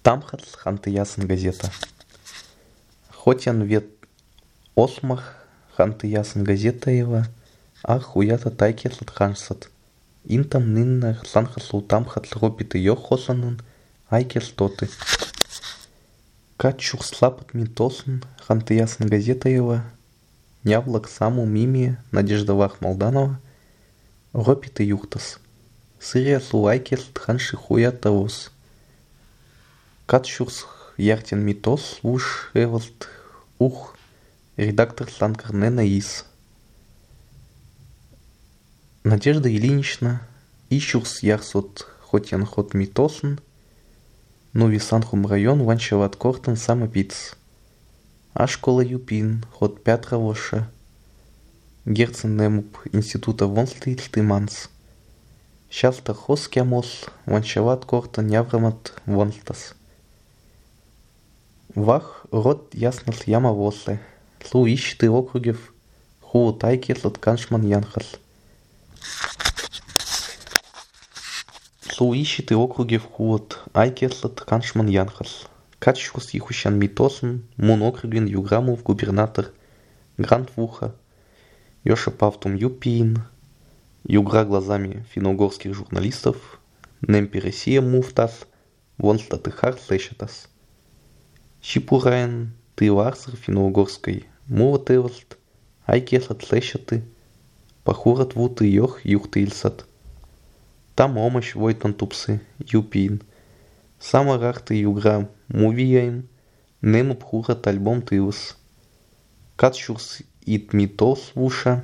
Тамхатл ханты ясын газета. Хотян вет осмах ханты ясын газета его, а хуята тайкетлат ханшсат. Интам нинна сланхаслу тамхатл ропиты йохосанын айкестоты. Качух слапат митосын ханты ясын газета его, нявлак саму мими Надеждавах Молданова, ропиты юхтас. Сырия слуайкетлат ханши хуята вос. Катшурс яртен митос уж эвалт ух редактор сланкарнена из. Надежда Ильинична ищурс ярсот хотян хот митосн, ну висанхум район ванчеват кортен самопиц. А школа юпин хот Пятра воша. Герцен немуп института вонслит тыманс. Щаста хоскямос ванчеват кортен яврамат вонстас. Вах род яснал яма восле. Слу ищты округев ху тайкетлат каншман янхал. Слу ищты округев хуот айкетлат каншман янхал. Качшус ихущан митосн мун округен юграмов губернатор Грант Вуха. Йоша Павтум Юпиин. Югра глазами финно-угорских журналистов. Немпи Россия муфтас. Вонстаты хар слещатас. Щипураен ты ларсер финно-угорской мува тевалт, айкеслат слещаты, пахурат вуты йох юхты ильсат. Там омощ войтан тупсы, юпиин. Сама рахты югра мувияем, нему пхурат альбом тывас. Катшурс ит митос вуша,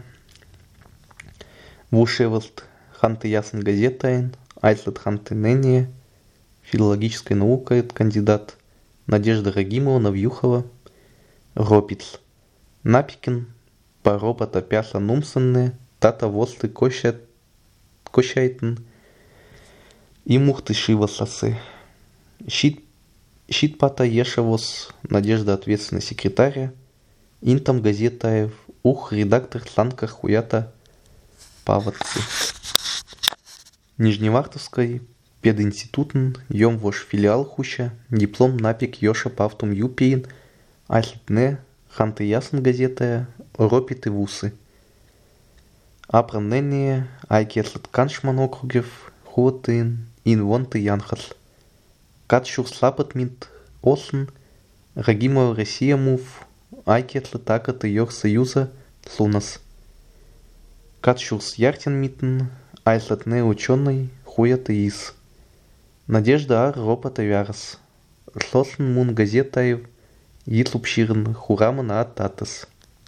вушевалт ханты ясен газетаен, айслат ханты нение, филологическая наука это кандидат. Надежда Рагимовна Вьюхова, Ропиц, Напикин, Паропата Пяса Нумсенне, Тата Восты Кощайтен и Мухты Шивасасы. Щит Пата Ешевос, Надежда ответственный секретаря, Интам Газетаев, Ух редактор Сланка Хуята Паватцы. Нижневартовской пединститутен, йом вош филиал хуща, диплом напик Йоша Павтум Юпиин, айслтне, ханты ясен газетая, ропиты вусы. Апраннение, айкетлат каншман округев, хуотын, инвонты янхас. Катшур слапат мит осн, Рагимова Россия мув, айкетлат акаты йох союза, слунас. Катшурс яртен митн, айслатне ученый, хуята из. Надежда ар ропата вярас. Слосн мун газетаев, итлупширн хураман ататас.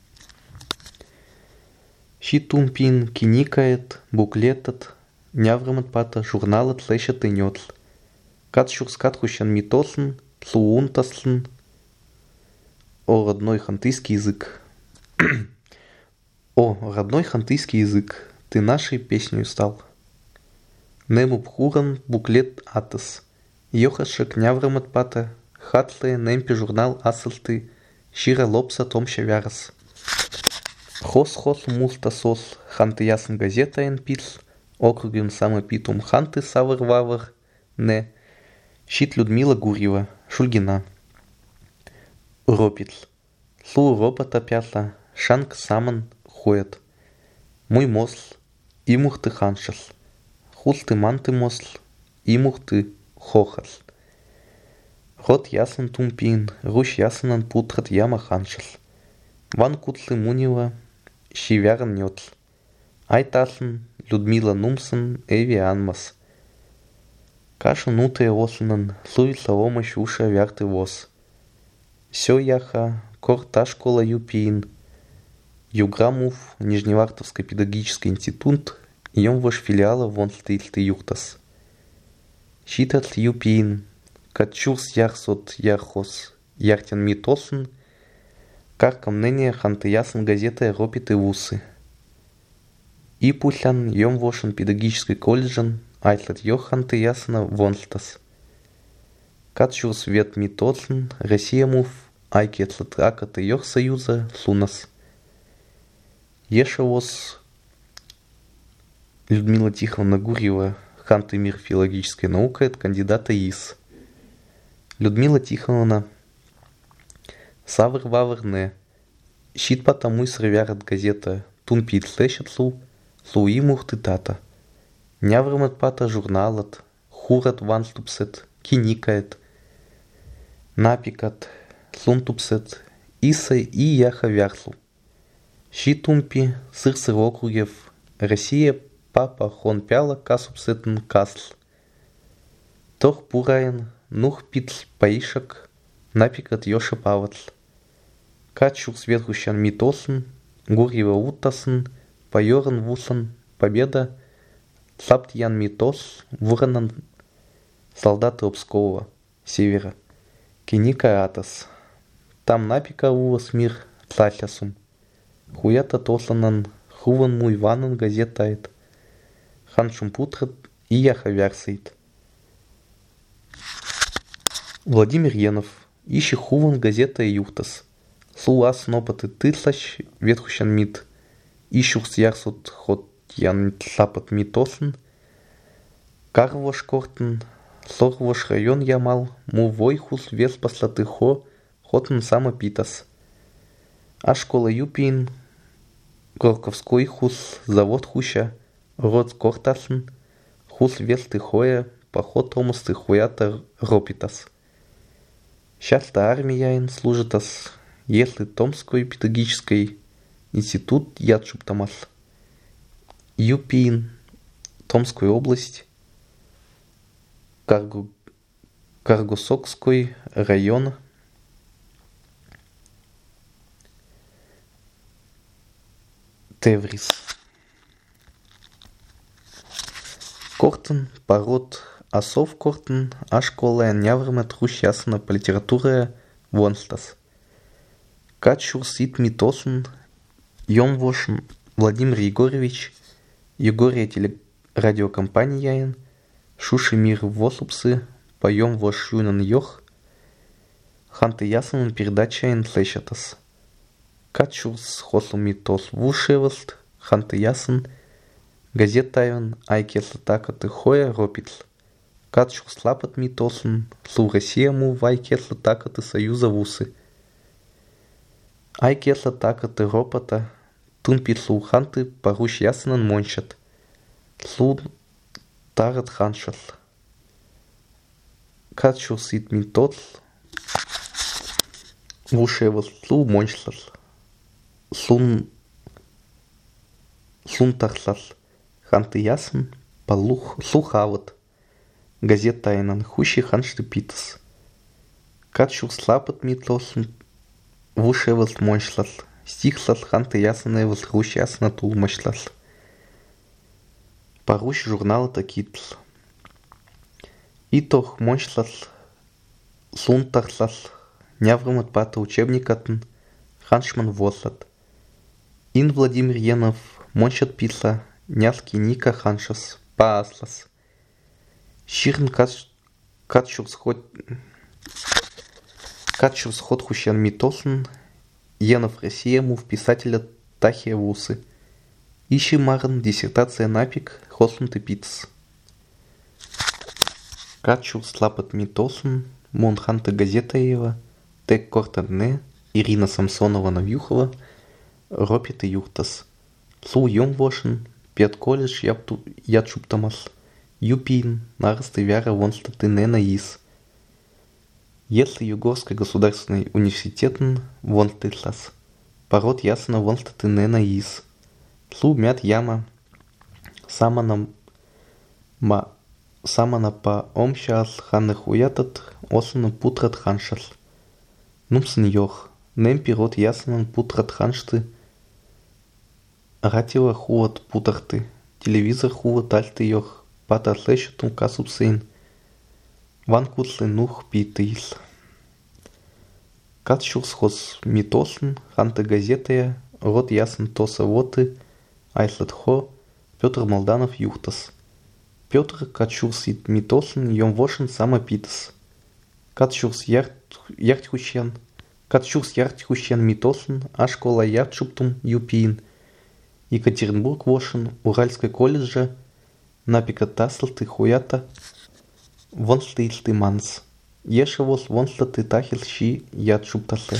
Щитумпин киникает, буклетат, няврамат пата журналат слещат и нетл. Катшурс катхущан митосн, слуунтаслн. О, родной хантыйский язык. О, родной хантыйский язык, ты нашей песней стал. Нему пхуран буклет атас. Йохашек няврамат пата. Хатле немпи журнал асалты. Шира лопса томща вярас. Хос мустасос. Ханты ясен газета ен пиц. Округен самопитум ханты савар-вавар. Не. Щит Людмила Гурьева. Шульгина. Ропиц. Слу ропата пята. Шанк саман хует. Мой мосл. Имухты ханшас. Хулты манты мосл, имухты хохас. Рот ясен тумпин, руш ясенан путрат яма ханшас. Ван кутлы мунила, щивяран нетл. Айтаслен, Людмила Нумсен, Эви Анмас. Каша нутая осланан, слуица омощ уша вярты воз. Сё яха, корта школа юпиин. Юграмув, Нижневартовский педагогический институт, йом ваш филиала вон стильты юхтас. Щитат юпиин, катчурс ярсот ярхос, яртен митосн, каркам нение ханты ясен газета ропиты вусы. И пулян йом вашен педагогический колледжен, айтлат йох ханты ясена вонстас. Катчурс вет митосн, Россия мув, айкетлат ракаты йох союза, слунас. Ешевос Людмила Тихоновна Гурьева, ханты мир филологической науки, это кандидата ИС. Людмила Тихоновна Савр-вавр не. Щит потому и срывярат газета. Тун пит слещат слуи мухты тата. Няврымат пата журналат. Хурат ванступсет. Киникает. Напикат. Слунтупсет. Иса и яха вярслу. Щитумпи сыр округев. Россия папа хон пяла касупсетн касл. Тох пураен нух питл паишак. Напикат ёша паватл. Качур сверхущан митосн, гурьева утасн, поёран вусан, победа, слаптьян митос, вуранан солдаты Обского, севера. Киника атас. Там напика увас мир тлатлясум. Хуята тосланан, хуван муй ванан газетает. Ханшум путрат и яха вярсает. Владимир Енов. Ищи хуван газета и юхтас. Сулас нопаты тыслащ ветхущан мит. Ищухс ярсут хот ян тлапат митосн. Карвош кортен. Сорвош район ямал. Му войхус вес послаты хотен сама питас. А школа юпин. Горковской хус завод хуща. Род кортасн. Хус вес ты хоя. Поход ромусты хуята ропитас. Часто армия служитас, если Томской педагогический институт ядшуптамас. Юпин, Томская область, Каргосокский район, Теврис. Кортен, пород, Асов кортен, а школа няврме труш ясна по литературе вонстас. Качур сит митосн, Йомвошн Владимир Егорович, Егория телерадиокомпания, Шуши мир восупсы, поем вош юнан йох, ханты ясен передача ин слещатас. Качур с хосл митос вушеваст, ханты ясен, газета ин айкесла такаты хоя ропитл. Качур слапат митосн, слу Россия му вайкесла такаты союза вусы. Айкесла такаты ропата, тунпит слу ханты паруш ясенан моншат. Слу тарат ханшал. Качур сит митос, вушевал слу моншлал. Слун тарслал. Ханты ясен, палух слухават. Газета айнан хущи ханшты питас. Качур слапат митлосн, вушевал моншлал. Стихлал ханты ясен эвал руш ясна тул мошлал. Паруш журнала такитл. Итох моншлал, слун тарслал. Няврымат пата учебникатн, ханшман вослат. Ин Владимир Енов моншат писла, нявки ника ханшас, пааслас. Ширн качур сход хущан митосн, Енов Россия му в писателя Тахия вусы. Ищи марн диссертация напик, хослун ты питс. Качур слапат митосн, монханта газета ева, тек кортадне, Ирина Самсонова Навьюхова, ропит и юхтас. Слу йомвошен, пет колледж ядшуптамас. Юпин, нарасты вяра вонстаты не наис. Если Югорский государственный университет вонстытлас. Пород ясно вонстаты не наис. Слу мят яма. Самана по омшас ханных уятат, осана путрат ханшас. Нумсен йох. Нем пирот ясанан путрат ханшты. Ратила хуват путарты. Телевизор хуват альты йох. Пата слещатум касупсейн. Ван кутлен нух питыис. Катшур схоз митосн, ханта газетая, род ясен тоса воты, айслат хо, Петр Молданов юхтас. Петр катшур сит митосн, йом вошен сама питас. Катшур с яртхущен митосн, а школа яртшуптум юпиин. Екатеринбург вошен, Уральской колледжа, напика таслты хуята, вон стоит ты манс. Ешевос вонслаты тахил щи яд шуптасле.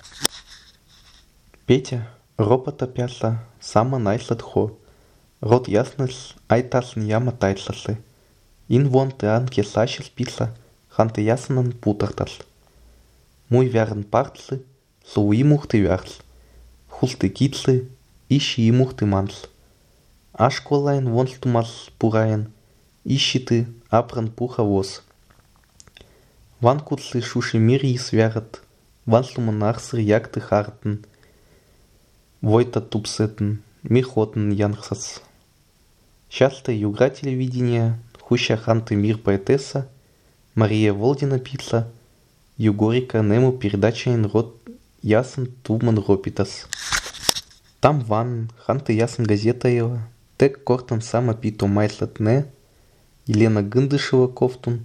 Петя, ропота пясла, сама найслат хо. Рот ясныс, айтаслн яма тайтласле. Ин вон ты анке саща списла, ханты ясанан путартасл. Мой вярн партлы, слуи мухты вярл. Хулты китлы, ищи и мухты мансл. Ашколайн вонстумас пураян, ищи ты апран пуха воз. Ван куцлы шуши мири свярат, ван слуман ахсыр якты хартен, войта тупсетен, михотен янхсац. Часто югра телевидения, хуща ханты мир поэтесса, Мария Волдина писла, югорика нему передача род ясен туман ропитас. Там ван, ханты ясен газета его, тек кортан сама пито майслат не, Елена Гындышева кофтун,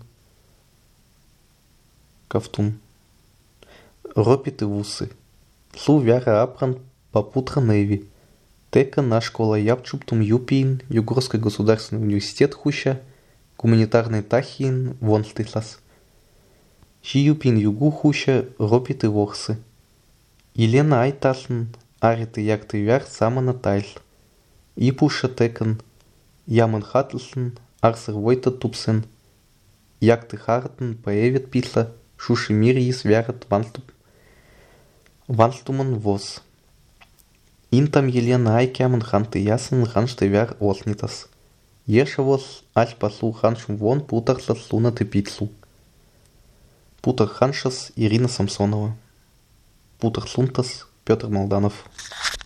ропиты вусы. Слу вяра апран попутра неви. Тека на школа Япчуптум Юпиин, Югорский государственный университет хуща, гуманитарный тахиин вонстыслас. Ши Юпиин югу хуща ропиты ворсы. Елена айтаслн, ариты якты вяр сама натайль. Ипуша текан, яман хатлсн, арсер войта тупсен. Якты хартен поэвит писла, шуши мири свярат ванстуман воз. Интам Елена айкяман ханты ясен ханшты вяр оснитас. Ешевос альп паслу ханшум вон путарслас лунаты пицлу. Путар ханшас Ирина Самсонова. Путар сунтас Петр Молданов.